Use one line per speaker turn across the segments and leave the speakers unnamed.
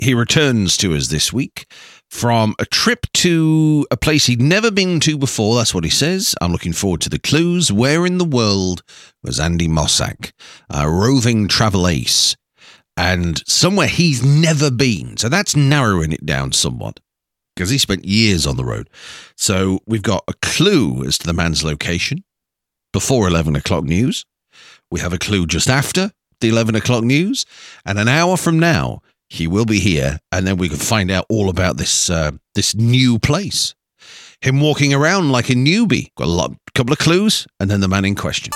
He returns to us this week from a trip to a place he'd never been to before. That's what he says. I'm looking forward to the clues. Where in the world was Andy Mossack, a roving travel ace, and somewhere he's never been? So that's narrowing it down somewhat, because he spent years on the road. So we've got a clue as to the man's location before 11 o'clock news. We have a clue just after the 11 o'clock news. And an hour from now, he will be here, and then we can find out all about this this new place. Him walking around like a newbie. Got a couple of clues, and then the man in question.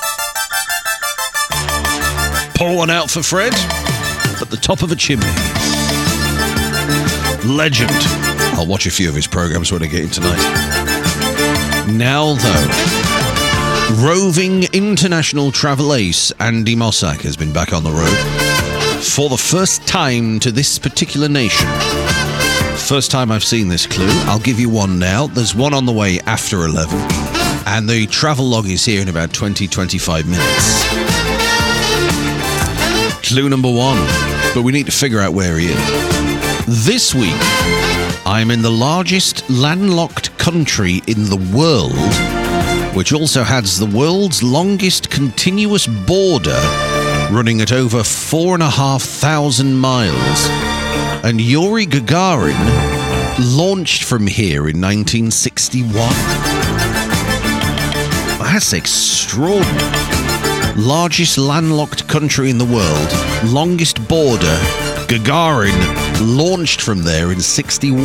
Pour one out for Fred at the top of a chimney. Legend. I'll watch a few of his programs when I get in tonight. Now, though, roving international travel ace Andy Mossack has been back on the road for the first time to this particular nation. First time I've seen this clue. I'll give you one now. There's one on the way after 11. And the travel log is here in about 20-25 minutes. Clue number one. But we need to figure out where he is. This week, I'm in the largest landlocked country in the world, which also has the world's longest continuous border, running at over 4,500 miles. And Yuri Gagarin launched from here in 1961. That's extraordinary. Largest landlocked country in the world, longest border. Gagarin launched from there in 61.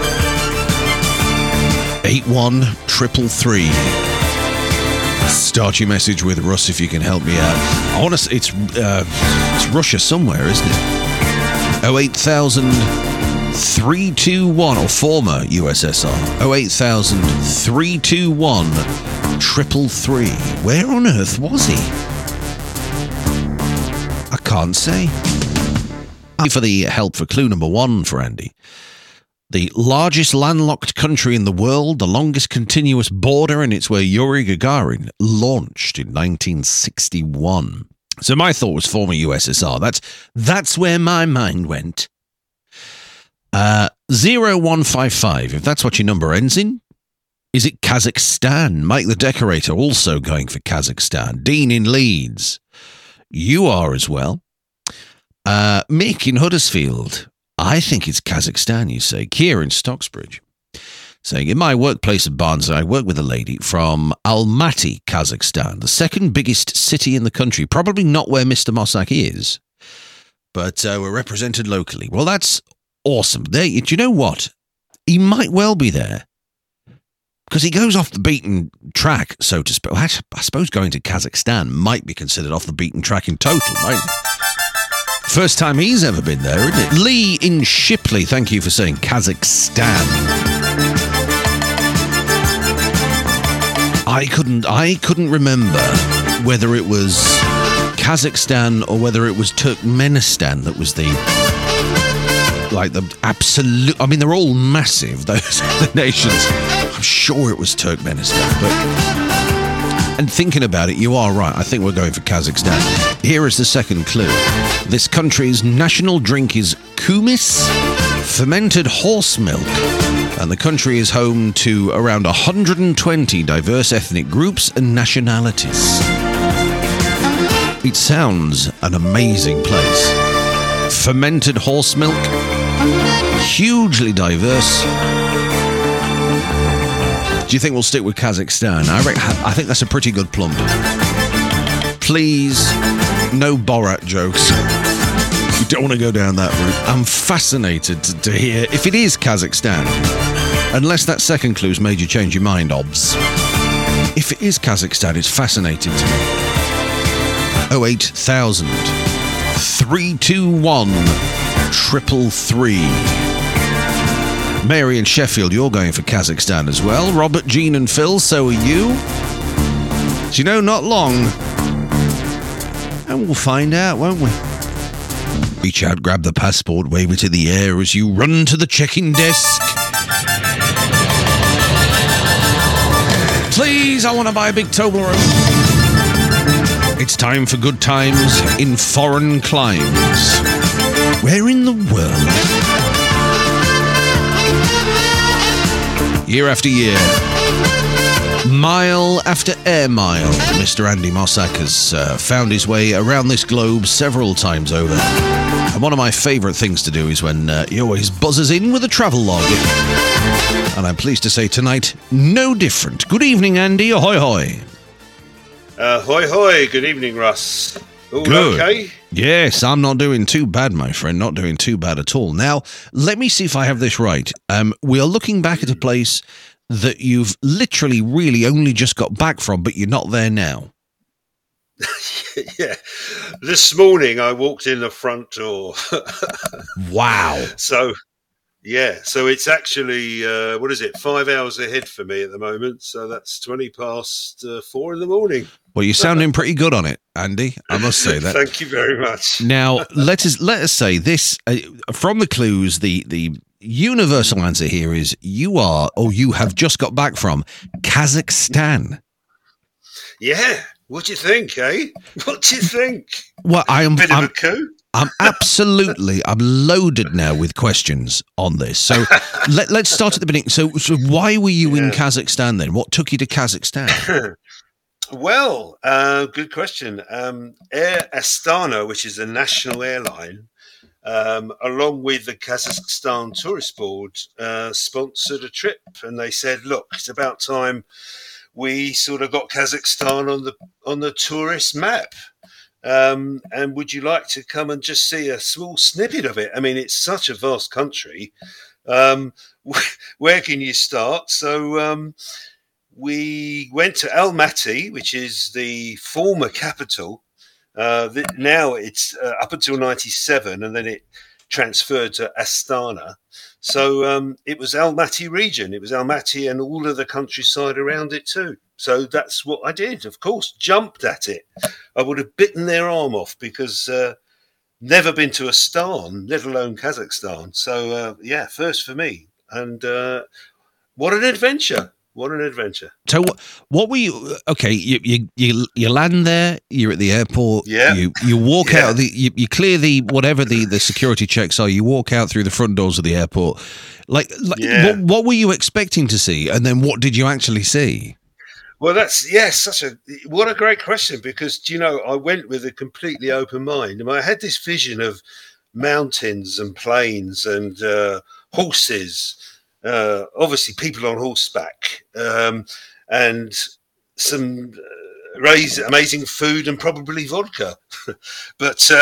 81333. Start your message with Russ if you can help me out. I want to. It's Russia somewhere, isn't it? 08000 321 or former USSR. 08000 321 333. Where on earth was he? I can't say. For the help for clue number one for Andy. The largest landlocked country in the world, the longest continuous border, and it's where Yuri Gagarin launched in 1961. So my thought was former USSR. That's where my mind went. 0155, if that's what your number ends in. Is it Kazakhstan? Mike the Decorator also going for Kazakhstan. Dean in Leeds. You are as well. Mick in Huddersfield. I think it's Kazakhstan, you say. Kia in Stocksbridge. Saying, in my workplace at Barnsley, I work with a lady from Almaty, Kazakhstan, the second biggest city in the country. Probably not where Mr. Mossack is, but we're represented locally. Well, that's awesome. Do you know what? He might well be there, because he goes off the beaten track, so to speak. I suppose going to Kazakhstan might be considered off the beaten track in total, mightn't it? First time he's ever been there, isn't it? Lee in Shipley, thank you for saying Kazakhstan. I couldn't remember whether it was Kazakhstan or whether it was Turkmenistan that was the absolute. I mean, they're all massive, those the nations. I'm sure it was Turkmenistan, but. And thinking about it, you are right. I think we're going for Kazakhstan. Here is the second clue. This country's national drink is kumis, fermented horse milk. And the country is home to around 120 diverse ethnic groups and nationalities. It sounds an amazing place. Fermented horse milk, hugely diverse. Do you think we'll stick with Kazakhstan? I think that's a pretty good plump. Please, no Borat jokes. You don't want to go down that route. I'm fascinated to hear if it is Kazakhstan. Unless that second clue's made you change your mind, Obs. If it is Kazakhstan, it's fascinating to me. 08000 321 333. Mary in Sheffield, you're going for Kazakhstan as well. Robert, Jean and Phil, so are you. So you know, not long. And we'll find out, won't we? Reach out, grab the passport, wave it in the air as you run to the check-in desk. Please, I want to buy a big Toblerone. It's time for good times in foreign climes. Where in the world year after year. Mile after air mile, Mr. Andy Mossack has found his way around this globe several times over. And one of my favourite things to do is when he always buzzes in with a travel log. And I'm pleased to say tonight, no different. Good evening, Andy. Ahoy, hoy.
Hoi hoi, good evening, Russ. All
Good.
okay?
Yes, I'm not doing too bad, my friend. Not doing too bad at all. Now, let me see if I have this right. We are looking back at a place that you've literally really only just got back from, but you're not there now.
Yeah. This morning I walked in the front door.
Wow.
So it's actually, 5 hours ahead for me at the moment. So that's 20 past 4 in the morning.
Well, you're sounding pretty good on it, Andy. I must say that.
Thank you very much.
Now, let us say this from the clues. The universal answer here is you have just got back from Kazakhstan.
Yeah. What do you think, eh? What do you think?
Well, I'm
Bit of a coup.
I'm loaded now with questions on this. So let's start at the beginning. So why were you in Kazakhstan then? What took you to Kazakhstan?
Well, good question. Air Astana, which is a national airline, along with the Kazakhstan Tourist Board, sponsored a trip, and they said, "Look, it's about time we sort of got Kazakhstan on the tourist map. And would you like to come and just see a small snippet of it? I mean, it's such a vast country. Where can you start?" So we went to Almaty, which is the former capital. Now it's up until 97, and then it transferred to Astana. So it was Almaty region. It was Almaty and all of the countryside around it too. So that's what I did, of course, jumped at it. I would have bitten their arm off because never been to Astana, let alone Kazakhstan. So, first for me. And what an adventure. What an adventure.
So what were you, okay, you land there, you're at the airport, you walk out, you clear whatever the security checks are, you walk out through the front doors of the airport. What were you expecting to see? And then what did you actually see?
Well, what a great question, because, I went with a completely open mind. I had this vision of mountains and plains and horses, obviously people on horseback, and some amazing food and probably vodka. But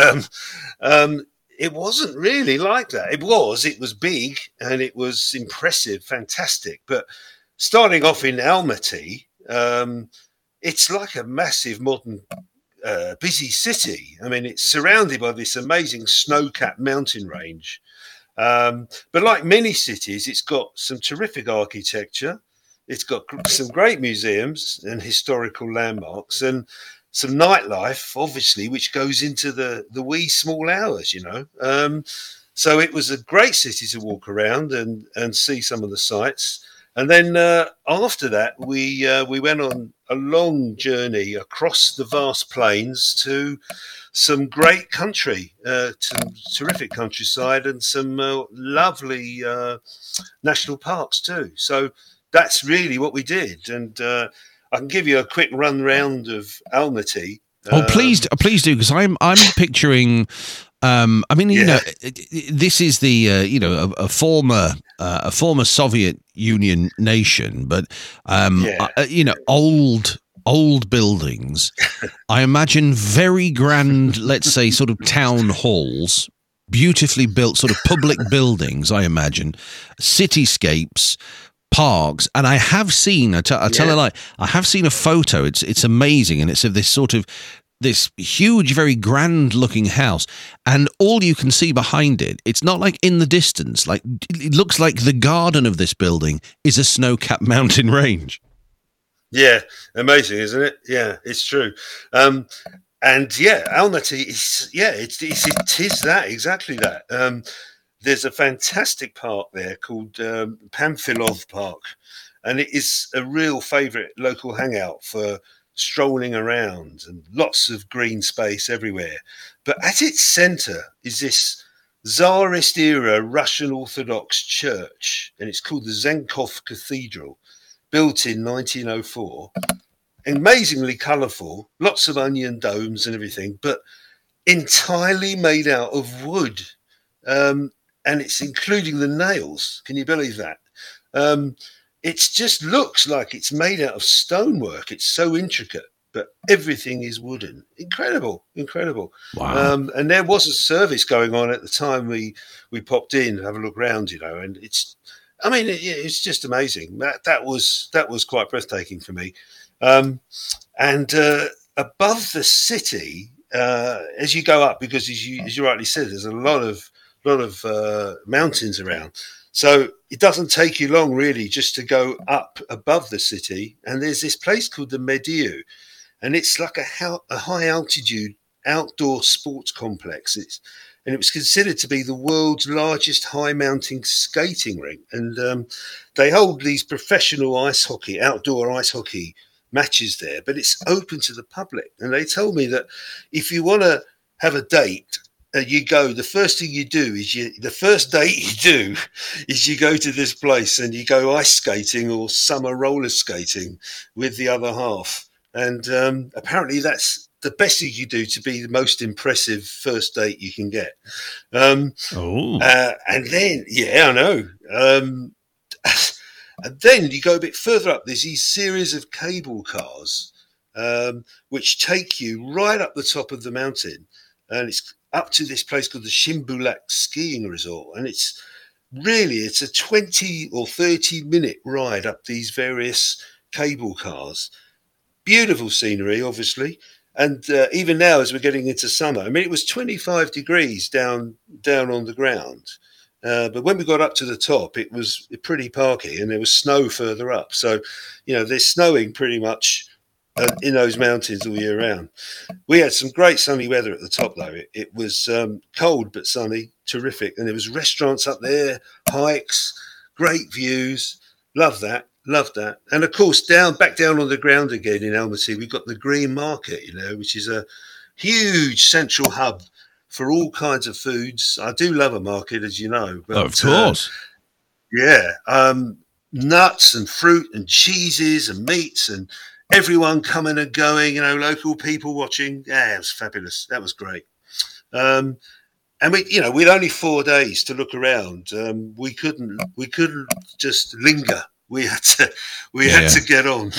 it wasn't really like that. It was big and it was impressive, fantastic. But starting off in Almaty, it's like a massive modern busy city. I mean, it's surrounded by this amazing snow-capped mountain range. But like many cities, it's got some terrific architecture. It's got some great museums and historical landmarks, and some nightlife, obviously, which goes into the wee small hours, So it was a great city to walk around and see some of the sights. And then after that, we went on a long journey across the vast plains to some great country, some terrific countryside, and some lovely national parks too. So that's really what we did. And I can give you a quick run round of Almaty.
Please do, because I'm picturing. This is the a former Soviet Union nation, but old buildings. I imagine very grand, let's say, sort of town halls, beautifully built, sort of public buildings. I imagine cityscapes, parks, and I have seen. I tell a lie. I have seen a photo. It's amazing, and it's of this huge, very grand-looking house, and all you can see behind it, it's not like in the distance. Like it looks like the garden of this building is a snow-capped mountain range.
Yeah, amazing, isn't it? Yeah, it's true. Almaty is it is that exactly that. There's a fantastic park there called Pamphilov Park, and it is a real favourite local hangout for strolling around, and lots of green space everywhere. But at its centre is this Tsarist era Russian Orthodox church, and it's called the Zenkov Cathedral, built in 1904. Amazingly colourful, lots of onion domes and everything, but entirely made out of wood. And it's including the nails. Can you believe that? It just looks like it's made out of stonework. It's so intricate, but everything is wooden. Incredible.
Wow.
And there was a service going on at the time we popped in to have a look around, and it's just amazing. That was quite breathtaking for me. And above the city, as you go up, because as you rightly said, there's a lot of mountains around. So it doesn't take you long, really, just to go up above the city. And there's this place called the Mediu, and it's like a high altitude outdoor sports complex. And it was considered to be the world's largest high mountain skating rink. And they hold these professional outdoor ice hockey matches there, but it's open to the public. And they told me that if you want to have a date, you go. The first date you do is you go to this place and you go ice skating or summer roller skating with the other half. And apparently that's the best thing you do to be the most impressive first date you can get. And then, I know. And then you go a bit further up. There's these series of cable cars which take you right up the top of the mountain, and it's up to this place called the Shimbulak skiing resort. And it's a 20 or 30 minute ride up these various cable cars. Beautiful scenery, obviously. And even now, as we're getting into summer, it was 25 degrees down on the ground. But when we got up to the top, it was pretty parky, and there was snow further up. So, there's snowing pretty much in those mountains all year round. We had some great sunny weather at the top, though. It was cold but sunny, terrific. And there was restaurants up there, hikes, great views. Love that. And of course, back down on the ground again in Almaty, we've got the Green Market, which is a huge central hub for all kinds of foods. I do love a market, as you know. But,
of course.
Nuts and fruit and cheeses and meats and everyone coming and going, local people watching. Yeah, it was fabulous. That was great. And we'd only 4 days to look around. We couldn't just linger. We had to get on.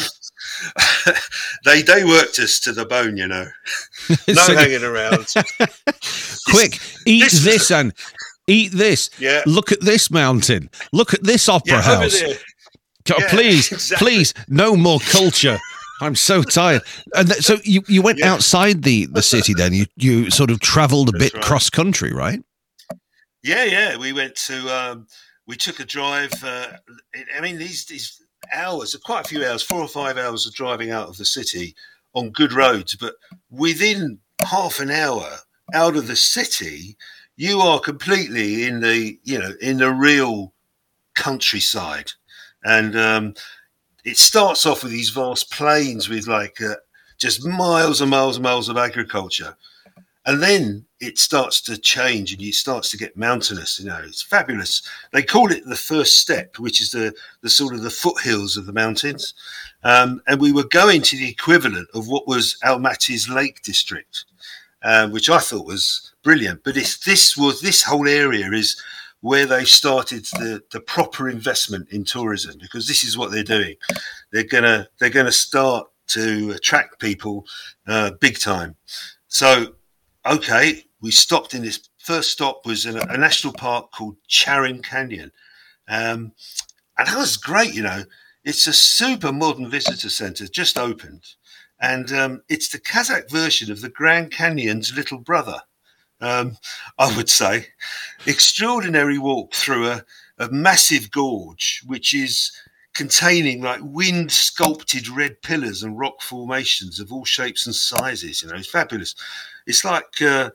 They worked us to the bone, No hanging around.
Quick, eat this and eat this. Yeah. Look at this mountain. Look at this opera house. Please, no more culture. I'm so tired. And so you went outside the city then. You sort of travelled a bit cross country, right?
Yeah. We went to. We took a drive. These hours, quite a few hours, 4 or 5 hours of driving out of the city on good roads. But within half an hour out of the city, you are completely in the real countryside. And it starts off with these vast plains with just miles and miles and miles of agriculture. And then it starts to change and it starts to get mountainous. It's fabulous. They call it the first step, which is the sort of the foothills of the mountains. And we were going to the equivalent of what was Almaty's Lake District, which I thought was brilliant. But this whole area is where they started the proper investment in tourism, because this is what they're doing. They're gonna start to attract people big time. So, okay, we stopped in this first stop was in a national park called Charin Canyon. And that was great, It's a super modern visitor center, just opened. And it's the Kazakh version of the Grand Canyon's little brother. I would say. Extraordinary walk through a massive gorge, which is containing wind sculpted red pillars and rock formations of all shapes and sizes. It's fabulous. It's like I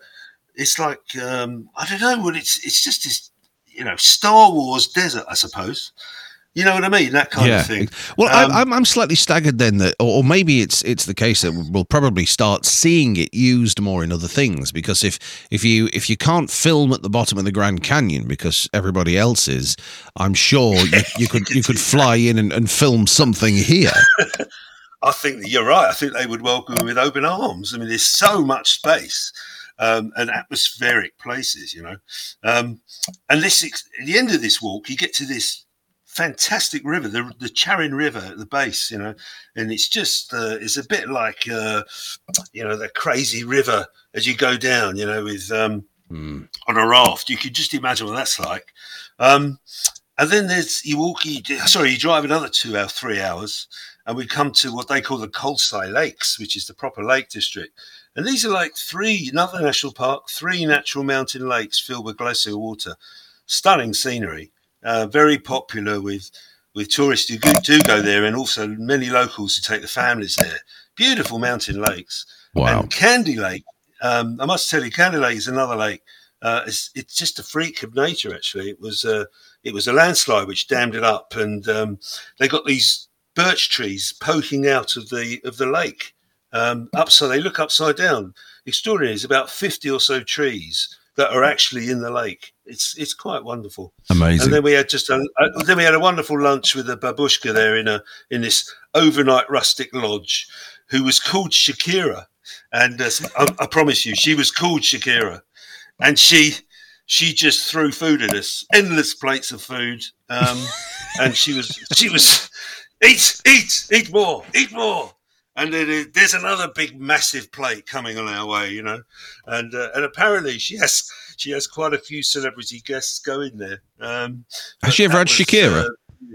don't know what it's just this, Star Wars desert, I suppose. You know what I mean? That kind of thing.
Well, I'm slightly staggered then that, or maybe it's the case that we'll probably start seeing it used more in other things, because if you can't film at the bottom of the Grand Canyon because everybody else is, I'm sure you could fly in and film something here.
I think that you're right. I think they would welcome you with open arms. I mean, there's so much space. And atmospheric places, you know. And this, at the end of this walk, you get to this fantastic river, the Charin River at the base, you know, and it's just it's a bit like the crazy river as you go down, you know, with on a raft. You can just imagine what that's like. And then you drive another 3 hours, and we come to what they call the Kolsai Lakes, which is the proper lake district. And these are like another national park, 3 natural mountain lakes filled with glacial water. Stunning scenery, very popular with tourists who do go there, and also many locals who take the families there. Beautiful mountain lakes.
Wow.
And Candy Lake, I must tell you, Candy Lake is another lake. It's just a freak of nature, actually. It was a landslide which dammed it up, and they got these birch trees poking out of the lake. They look upside down. Extraordinary. There's about 50 or so trees that are actually in the lake. It's quite wonderful.
Amazing.
And then we had a wonderful lunch with a babushka there in this overnight rustic lodge, who was called Shakira, and I promise you, she was called Shakira, and she just threw food at us, endless plates of food, and she was eat more. And then there's another big, massive plate coming on our way, you know, and apparently she has quite a few celebrity guests going there.
Has she ever had Shakira?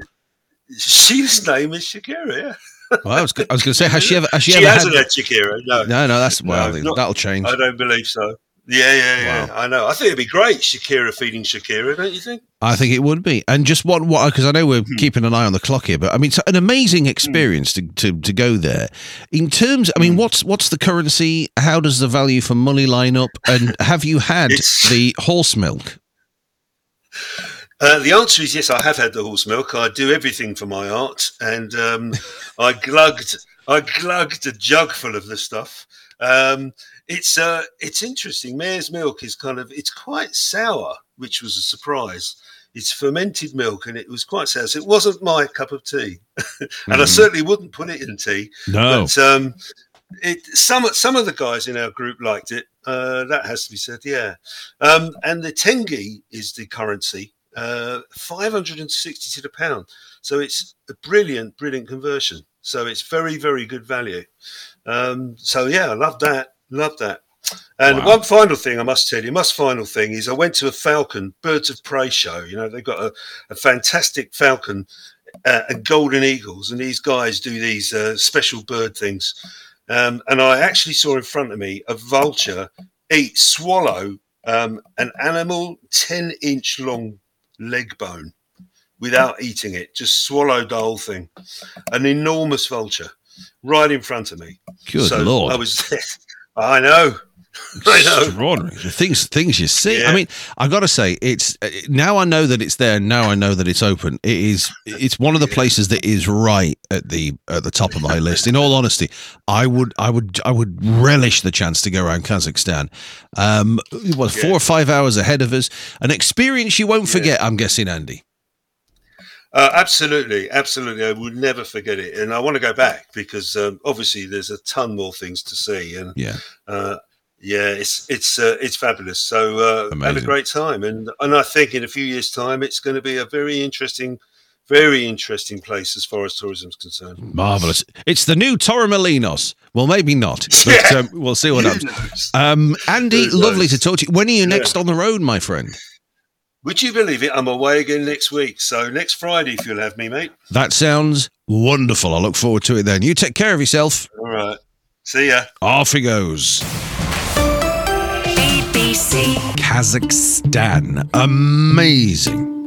She's name is Shakira. Yeah.
Well, I was going to say, has she ever?
She hasn't had Shakira. No.
That's that'll change.
I don't believe so. Yeah. Wow. I know. I think it'd be great, Shakira feeding Shakira, don't you think?
I think it would be. And just what because I know we're keeping an eye on the clock here, but I mean, it's an amazing experience to go there. In terms, I mean, what's the currency? How does the value for money line up? And have you had the horse milk?
The answer is yes. I have had the horse milk. I do everything for my art, and I glugged a jug full of the stuff. It's interesting. Mare's milk is it's quite sour, which was a surprise. It's fermented milk, and it was quite sour. So it wasn't my cup of tea, and I certainly wouldn't put it in tea.
No.
But some of the guys in our group liked it. That has to be said. Yeah. And the tenge is the currency. 560 to the pound. So it's a brilliant conversion. So it's very, very good value. So yeah, I love that. And one final thing I must tell you, is I went to a falcon birds of prey show. You know, they've got a fantastic falcon and golden eagles, and these guys do these special bird things. And I actually saw in front of me a vulture swallow an animal 10-inch long leg bone without eating it, just swallowed the whole thing. An enormous vulture right in front of me.
Good Lord.
I know.
Extraordinary. The things you see. Yeah. I mean, I got to say, it's now I know that it's there. Now I know that it's open. It's one of the places that is right at the top of my list. In all honesty, I would relish the chance to go around Kazakhstan. 4 or 5 hours ahead of us, an experience you won't forget. I'm guessing, Andy.
Absolutely. I would never forget it, and I want to go back because obviously there's a ton more things to see, and it's fabulous. So had a great time, and I think in a few years' time it's going to be a very interesting place as far as tourism is concerned.
Marvelous! It's the new Torremolinos. Well, maybe not, but we'll see what happens. Andy, lovely to talk to you. When are you next on the road, my friend?
Would you believe it? I'm away again next week. So next Friday, if you'll have me, mate.
That sounds wonderful. I look forward to it then. You take care of yourself.
All right. See ya.
Off he goes.
BBC.
Kazakhstan. Amazing.